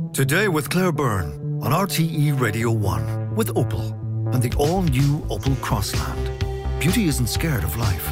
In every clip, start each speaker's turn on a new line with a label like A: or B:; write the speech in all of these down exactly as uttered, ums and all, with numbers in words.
A: Today with Claire Byrne on R T E Radio one with Opel and the all-new Opel Crossland. Beauty isn't scared of life.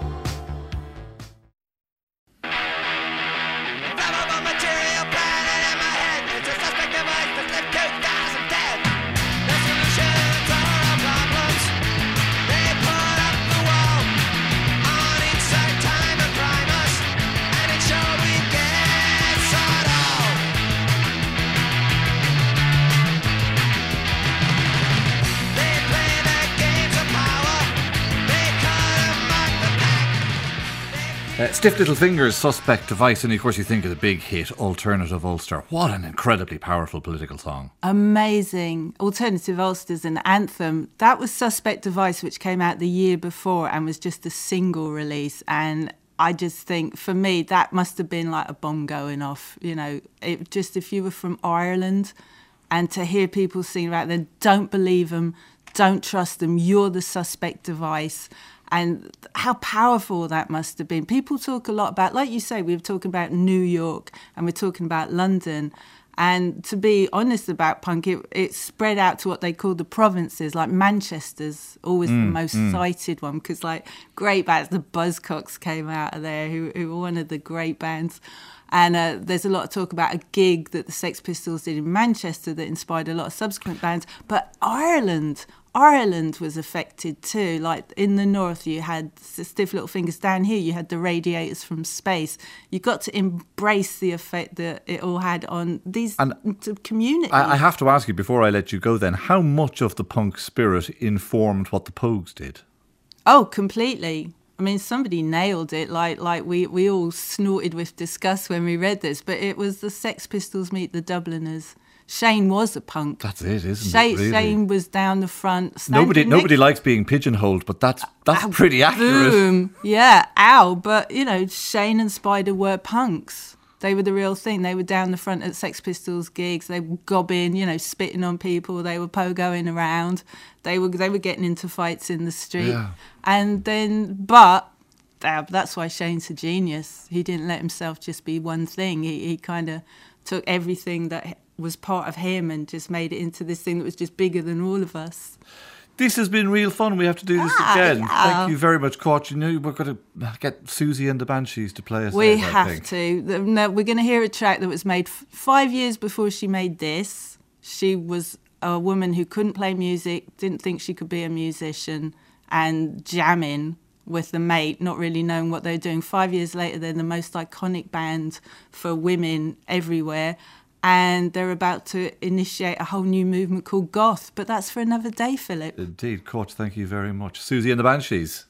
B: Uh, Stiff Little Fingers, Suspect Device, and of course you think of the big hit Alternative Ulster. What an incredibly powerful political song.
C: Amazing. Alternative Ulster's an anthem. That was Suspect Device, which came out the year before and was just a single release. And I just think, for me, that must have been like a bomb going off. You know, it just, if you were from Ireland and to hear people sing about them, don't believe them, don't trust them, you're the suspect device. And how powerful that must have been. People talk a lot about, like you say, we were talking about New York and we're talking about London. And to be honest about punk, it, it spread out to what they call the provinces. Like Manchester's always mm, the most mm. cited one because, like, great bands, the Buzzcocks came out of there, who, who were one of the great bands. And uh, there's a lot of talk about a gig that the Sex Pistols did in Manchester that inspired a lot of subsequent bands. But Ireland... Ireland was affected too. Like in the north, you had Stiff Little Fingers. Down here, you had the Radiators from Space. You got to embrace the effect that it all had on these and communities.
B: I have to ask you before I let you go then, how much of the punk spirit informed what the Pogues did?
C: Oh, completely. I mean, somebody nailed it. Like, like we, we all snorted with disgust when we read this, but it was the Sex Pistols meet the Dubliners. Shane was a punk.
B: That's it, isn't
C: Shane,
B: it? Really?
C: Shane was down the front.
B: Nobody, nobody likes being pigeonholed, but that's that's
C: ow,
B: pretty accurate.
C: Boom. Yeah, ow. But you know, Shane and Spider were punks. They were the real thing. They were down the front at Sex Pistols gigs. They were gobbing, you know, spitting on people. They were pogoing around. They were they were getting into fights in the street. Yeah. And then, but uh, that's why Shane's a genius. He didn't let himself just be one thing. He he kind of took everything that was part of him and just made it into this thing that was just bigger than all of us.
B: This has been real fun. We have to do this
C: ah,
B: again.
C: Yeah.
B: Thank you very much, Coach. You know, we're going to get Susie and the Banshees to play us.
C: We
B: out,
C: have to. No, we're going to hear a track that was made f- five years before she made this. She was a woman who couldn't play music, didn't think she could be a musician, and jamming with the mate, not really knowing what they were doing. Five years later, they're the most iconic band for women everywhere. And they're about to initiate a whole new movement called goth. But that's for another day, Philip.
B: Indeed. Coach, thank you very much. Susie and the Banshees.